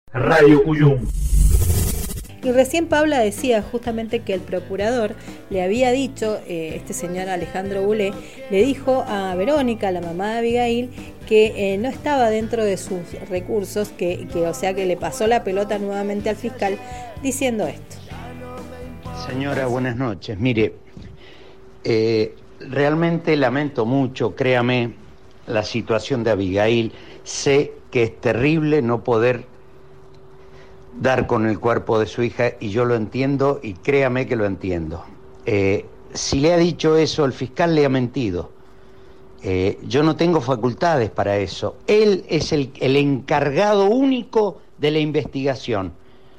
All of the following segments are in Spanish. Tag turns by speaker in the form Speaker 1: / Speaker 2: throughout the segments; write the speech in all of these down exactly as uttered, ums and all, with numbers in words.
Speaker 1: Radio Cuyum.
Speaker 2: Y recién Paula decía justamente que el procurador le había dicho, eh, este señor Alejandro Goulet, le dijo a Verónica, la mamá de Abigail, que eh, no estaba dentro de sus recursos, que, que o sea que le pasó la pelota nuevamente al fiscal diciendo esto.
Speaker 3: Señora, buenas noches. Mire, eh, realmente lamento mucho, créame, la situación de Abigail. Sé que es terrible no poder dar con el cuerpo de su hija, y yo lo entiendo, y créame que lo entiendo. Eh, si le ha dicho eso, el fiscal le ha mentido. Eh, yo no tengo facultades para eso. Él es el, el encargado único de la investigación.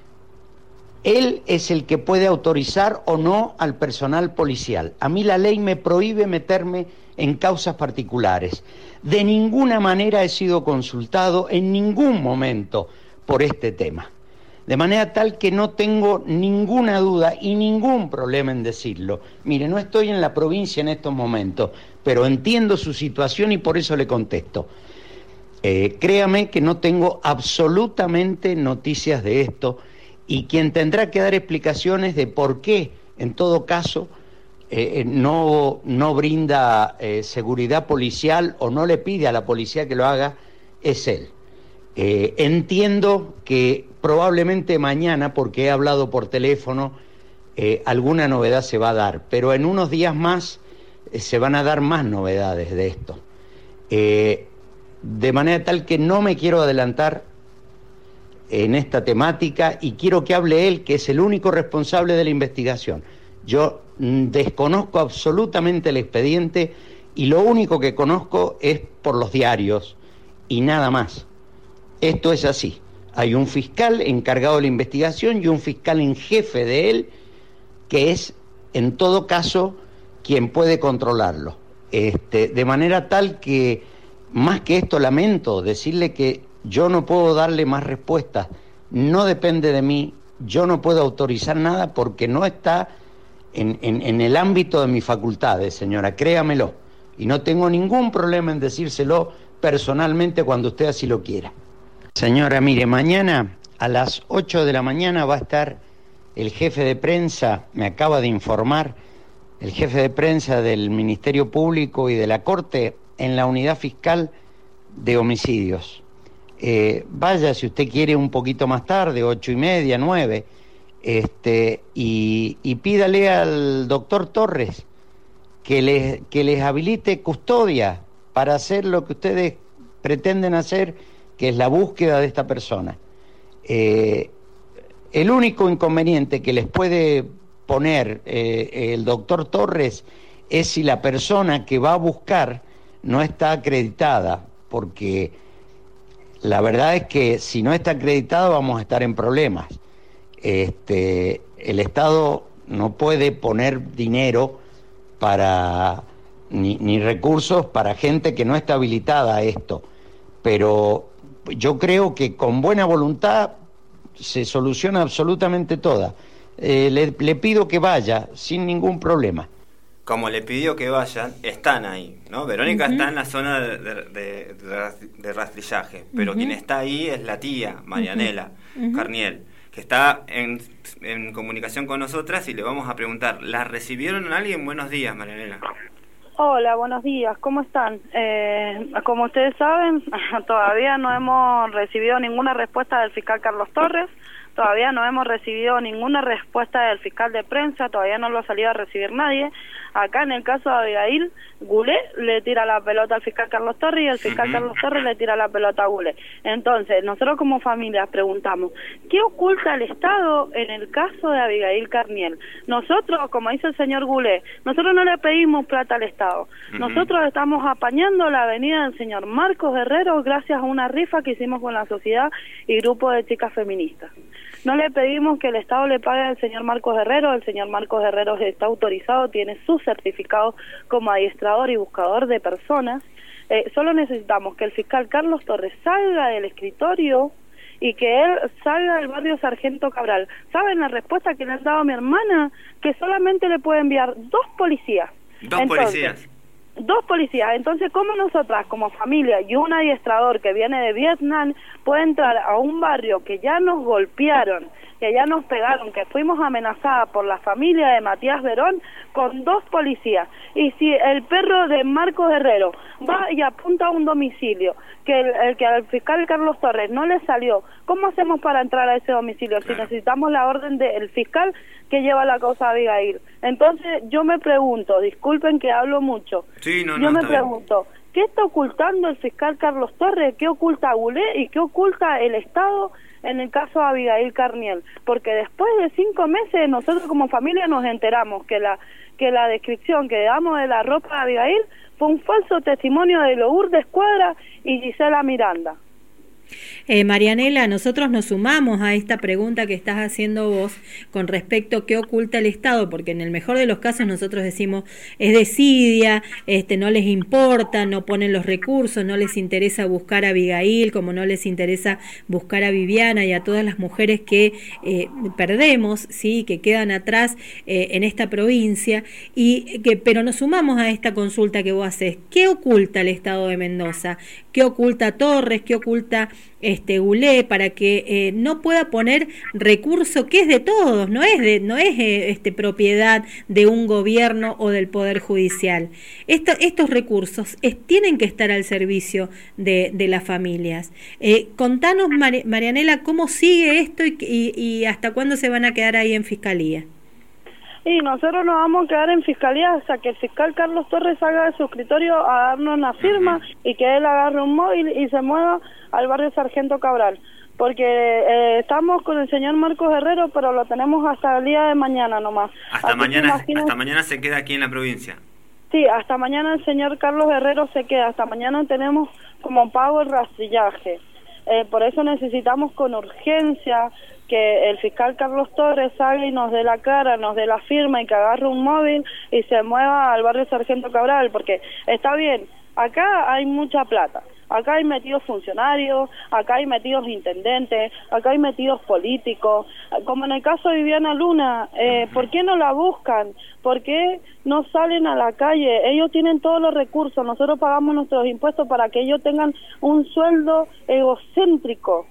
Speaker 3: Él es el que puede autorizar o no al personal policial. A mí la ley me prohíbe meterme en causas particulares. De ninguna manera he sido consultado en ningún momento por este tema. De manera tal que no tengo ninguna duda y ningún problema en decirlo. Mire, no estoy en la provincia en estos momentos, pero entiendo su situación y por eso le contesto. Eh, créame que no tengo absolutamente noticias de esto, y quien tendrá que dar explicaciones de por qué, en todo caso, eh, no, no brinda eh, seguridad policial o no le pide a la policía que lo haga, es él. Eh, entiendo que probablemente mañana, porque he hablado por teléfono, eh, alguna novedad se va a dar, pero en unos días más eh, se van a dar más novedades de esto. Eh, de manera tal que no me quiero adelantar en esta temática y quiero que hable él, que es el único responsable de la investigación. Yo mm, desconozco absolutamente el expediente y lo único que conozco es por los diarios y nada más. Esto es así. Hay un fiscal encargado de la investigación y un fiscal en jefe de él, que es, en todo caso, quien puede controlarlo. Este, de manera tal que, más que esto, lamento decirle que yo no puedo darle más respuestas. No depende de mí. Yo no puedo autorizar nada porque no está en, en, en el ámbito de mis facultades, señora. Créamelo. Y no tengo ningún problema en decírselo personalmente cuando usted así lo quiera. Señora, mire, mañana a las ocho de la mañana va a estar el jefe de prensa, me acaba de informar, el jefe de prensa del Ministerio Público y de la Corte en la unidad fiscal de homicidios. Eh, vaya, si usted quiere, un poquito más tarde, ocho y media, nueve, este, y, y pídale al doctor Torres que les, que les habilite custodia para hacer lo que ustedes pretenden hacer, que es la búsqueda de esta persona. Eh, el único inconveniente que les puede poner eh, el doctor Torres es si la persona que va a buscar no está acreditada, porque la verdad es que si no está acreditada vamos a estar en problemas. Este, el Estado no puede poner dinero para ni, ni recursos para gente que no está habilitada a esto, pero yo creo que con buena voluntad se soluciona absolutamente toda. Eh, le, le pido que vaya sin ningún problema.
Speaker 4: Como le pidió que vayan, están ahí, ¿no? Verónica uh-huh. está en la zona de, de, de, de rastrillaje, pero uh-huh. quien está ahí es la tía, Marianela uh-huh. Carniel, que está en, en comunicación con nosotras y le vamos a preguntar, ¿la recibieron a alguien? Buenos días, Marianela.
Speaker 5: Hola, buenos días, ¿cómo están? Eh, como ustedes saben, todavía no hemos recibido ninguna respuesta del fiscal Carlos Torres, todavía no hemos recibido ninguna respuesta del fiscal de prensa, todavía no lo ha salido a recibir nadie. Acá en el caso de Abigail, Goulet le tira la pelota al fiscal Carlos Torres y el fiscal uh-huh. Carlos Torres le tira la pelota a Goulet. Entonces, nosotros como familia preguntamos, ¿qué oculta el Estado en el caso de Abigail Carniel? Nosotros, como dice el señor Goulet, nosotros no le pedimos plata al Estado. Uh-huh. Nosotros estamos apañando la avenida del señor Marcos Herrero gracias a una rifa que hicimos con la sociedad y grupo de chicas feministas. No le pedimos que el Estado le pague al señor Marcos Herrero, el señor Marcos Herrero está autorizado, tiene su certificado como adiestrador y buscador de personas. Eh, solo necesitamos que el fiscal Carlos Torres salga del escritorio y que él salga del barrio Sargento Cabral. ¿Saben la respuesta que le han dado a mi hermana? Que solamente le puede enviar dos policías.
Speaker 4: ¿Dos
Speaker 5: Entonces,
Speaker 4: policías?
Speaker 5: Dos policías. Entonces, ¿cómo nosotras como familia y un adiestrador que viene de Vietnam puede entrar a un barrio que ya nos golpearon, que ya nos pegaron, que fuimos amenazadas por la familia de Matías Verón con dos policías? Y si el perro de Marcos Herrero va y apunta a un domicilio que el, el que al fiscal Carlos Torres no le salió, ¿cómo hacemos para entrar a ese domicilio si necesitamos la orden del fiscal que lleva la causa a Abigail? Entonces yo me pregunto, disculpen que hablo mucho,
Speaker 4: sí, no,
Speaker 5: yo
Speaker 4: no,
Speaker 5: me pregunto, ¿qué está ocultando el fiscal Carlos Torres? ¿Qué oculta Goulet? ¿Y qué oculta el Estado en el caso de Abigail Carniel? Porque después de cinco meses nosotros como familia nos enteramos que la que la descripción que damos de la ropa de Abigail fue un falso testimonio de Lourdes Cuadra y Gisela Miranda.
Speaker 2: Eh, Marianela, nosotros nos sumamos a esta pregunta que estás haciendo vos con respecto a qué oculta el Estado, porque en el mejor de los casos nosotros decimos es desidia, este, no les importa, no ponen los recursos, no les interesa buscar a Abigail, como no les interesa buscar a Viviana y a todas las mujeres que eh, perdemos, sí, que quedan atrás eh, en esta provincia, y que, pero nos sumamos a esta consulta que vos haces. ¿Qué oculta el Estado de Mendoza? ¿Qué oculta Torres? ¿Qué oculta este Goulet para que eh, no pueda poner recurso que es de todos, no es de no es eh, este propiedad de un gobierno o del Poder Judicial? Esto, estos recursos es, tienen que estar al servicio de, de las familias. Eh, contanos, Mar, Marianela, cómo sigue esto y, y, y hasta cuándo se van a quedar ahí en Fiscalía.
Speaker 5: Y nosotros nos vamos a quedar en Fiscalía hasta que el fiscal Carlos Torres salga de su escritorio a darnos una firma y que él agarre un móvil y se mueva al barrio Sargento Cabral. Porque eh, estamos con el señor Marcos Herrero, pero lo tenemos hasta el día de mañana nomás.
Speaker 4: Hasta mañana, hasta mañana se queda aquí en la provincia.
Speaker 5: Sí, hasta mañana el señor Carlos Herrero se queda. Hasta mañana tenemos como pago el rastrillaje. Eh, por eso necesitamos con urgencia que el fiscal Carlos Torres salga y nos dé la cara, nos dé la firma y que agarre un móvil y se mueva al barrio Sargento Cabral, porque está bien, acá hay mucha plata, acá hay metidos funcionarios, acá hay metidos intendentes, acá hay metidos políticos, como en el caso de Viviana Luna. eh, ¿por qué no la buscan? ¿Por qué no salen a la calle? Ellos tienen todos los recursos, nosotros pagamos nuestros impuestos para que ellos tengan un sueldo egocéntrico.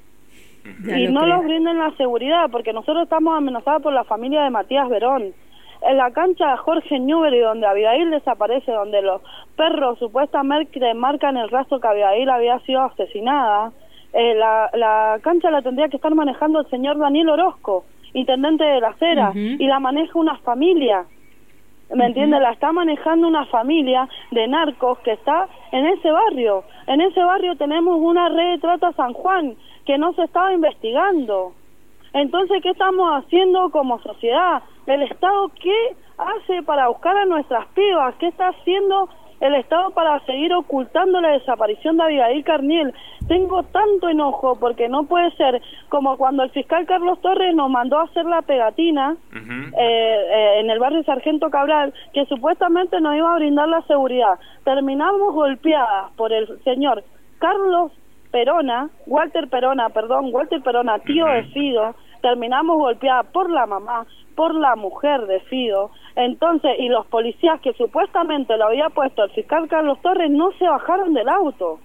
Speaker 5: Ya y no creo. Los brinden la seguridad, porque nosotros estamos amenazados por la familia de Matías Verón. En la cancha de Jorge Newbery, donde Abigail desaparece, donde los perros supuestamente marcan el rastro que Abigail había sido asesinada, eh, la, la cancha la tendría que estar manejando el señor Daniel Orozco, intendente de La Cera, uh-huh. y la maneja una familia. ¿Me entiende? La está manejando una familia de narcos que está en ese barrio. En ese barrio tenemos una red de trata San Juan que no se estaba investigando. Entonces, ¿qué estamos haciendo como sociedad? ¿El Estado qué hace para buscar a nuestras pibas? ¿Qué está haciendo el Estado para seguir ocultando la desaparición de Abigail Carniel? Tengo tanto enojo porque no puede ser como cuando el fiscal Carlos Torres nos mandó a hacer la pegatina uh-huh. eh, eh, en el barrio Sargento Cabral, que supuestamente nos iba a brindar la seguridad. Terminamos golpeadas por el señor Carlos Perona, Walter Perona, perdón, Walter Perona, tío uh-huh. de Fido. Terminamos golpeadas por la mamá, por la mujer de Fido. Entonces, y los policías que supuestamente lo había puesto el fiscal Carlos Torres no se bajaron del auto.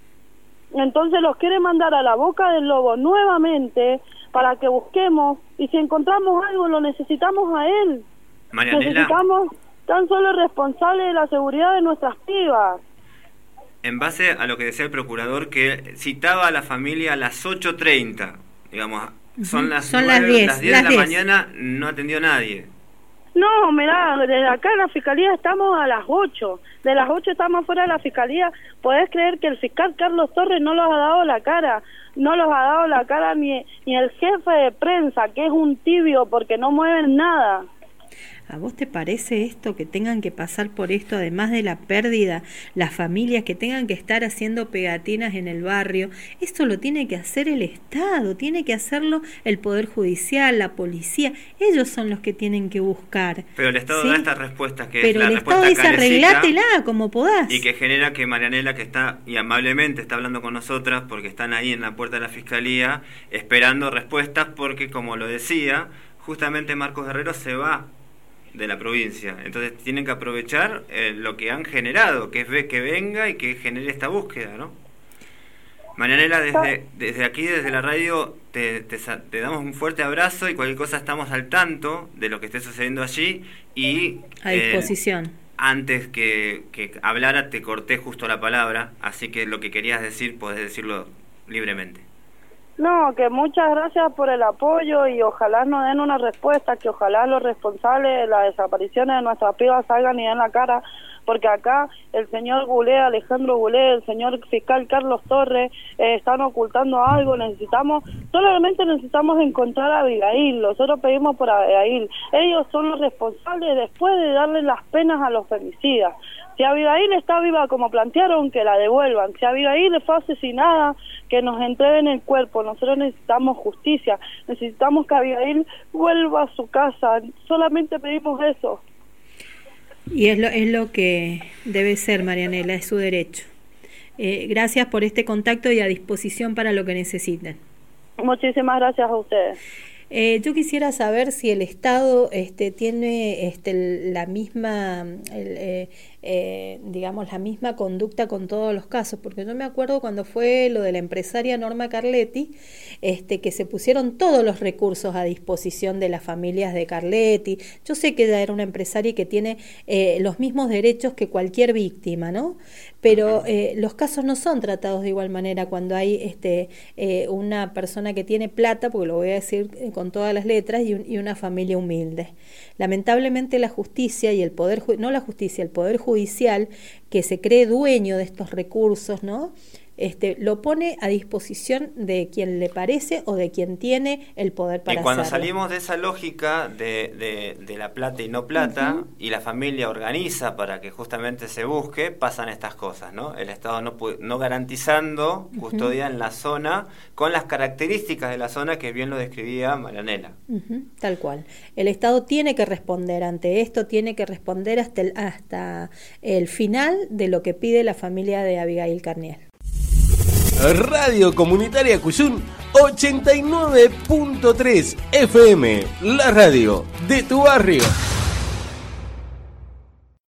Speaker 5: Entonces los quiere mandar a la boca del lobo nuevamente para que busquemos, y si encontramos algo lo necesitamos a él.
Speaker 4: Marianela,
Speaker 5: necesitamos tan solo responsable de la seguridad de nuestras pibas.
Speaker 4: En base a lo que decía el procurador, que citaba a la familia a las ocho treinta, digamos, son las
Speaker 2: son
Speaker 4: nueve,
Speaker 2: las diez,
Speaker 4: las diez
Speaker 2: las
Speaker 4: de la
Speaker 2: diez.
Speaker 4: mañana, no atendió nadie.
Speaker 5: No, mirá, desde acá en la fiscalía estamos a las ocho. De las ocho estamos fuera de la fiscalía. ¿Podés creer que el fiscal Carlos Torres no los ha dado la cara? No los ha dado la cara ni, ni el jefe de prensa, que es un tibio porque no mueven nada.
Speaker 2: ¿A vos te parece esto, que tengan que pasar por esto, además de la pérdida, las familias que tengan que estar haciendo pegatinas en el barrio? Esto lo tiene que hacer el Estado, tiene que hacerlo el Poder Judicial, la policía. Ellos son los que tienen que buscar.
Speaker 4: Pero el Estado
Speaker 2: ¿sí?
Speaker 4: da estas respuestas, que
Speaker 2: Pero
Speaker 4: es la
Speaker 2: el
Speaker 4: respuesta
Speaker 2: Estado dice arreglátela como podás.
Speaker 4: Y que genera que Marianela, que está y amablemente está hablando con nosotras, porque están ahí en la puerta de la Fiscalía, esperando respuestas, porque como lo decía, justamente Marcos Herrero se va de la provincia. Entonces tienen que aprovechar eh, lo que han generado, que es que venga y que genere esta búsqueda, ¿no? Marianela, desde, desde aquí, desde la radio, te, te, te damos un fuerte abrazo y cualquier cosa estamos al tanto de lo que esté sucediendo allí y...
Speaker 2: A disposición.
Speaker 4: Eh, antes que, que hablara te corté justo la palabra, así que lo que querías decir podés decirlo libremente.
Speaker 5: No, que muchas gracias por el apoyo y ojalá nos den una respuesta, que ojalá los responsables de las desapariciones de nuestras pibas salgan y den la cara, porque acá el señor Goulet, Alejandro Goulet, el señor fiscal Carlos Torres eh, están ocultando algo. Necesitamos, solamente necesitamos encontrar a Abigail, nosotros pedimos por Abigail, ellos son los responsables después de darle las penas a los femicidas. Si Abigail está viva como plantearon, que la devuelvan. Si Abigail fue asesinada, que nos entreguen el cuerpo. Nosotros necesitamos justicia, necesitamos que Abigail vuelva a su casa, solamente pedimos eso.
Speaker 2: Y es lo, es lo que debe ser, Marianela, es su derecho. Eh, gracias por este contacto y a disposición para lo que necesiten.
Speaker 5: Muchísimas gracias a ustedes.
Speaker 2: Eh, yo quisiera saber si el Estado este, tiene este, la misma, el, eh, eh, digamos, la misma conducta con todos los casos, porque yo me acuerdo cuando fue lo de la empresaria Norma Carletti, este, que se pusieron todos los recursos a disposición de las familias de Carletti. Yo sé que ella era una empresaria y que tiene eh, los mismos derechos que cualquier víctima, ¿no? Pero eh, los casos no son tratados de igual manera cuando hay este, eh, una persona que tiene plata, porque lo voy a decir con todas las letras, y, un, y una familia humilde. Lamentablemente la justicia y el poder, no la justicia, el poder judicial, que se cree dueño de estos recursos, ¿no? Este, lo pone a disposición de quien le parece o de quien tiene el poder para hacerlo.
Speaker 4: Y cuando hacerlo. Salimos de esa lógica de, de, de la plata y no plata, uh-huh. y la familia organiza para que justamente se busque, pasan estas cosas, ¿no? El Estado no, no garantizando custodia uh-huh. en la zona, con las características de la zona que bien lo describía Marianela.
Speaker 2: Uh-huh. Tal cual. El Estado tiene que responder ante esto, tiene que responder hasta el, hasta el final de lo que pide la familia de Abigail Carniel.
Speaker 1: Radio Comunitaria Cuyún ochenta y nueve punto tres F M, la radio de tu barrio.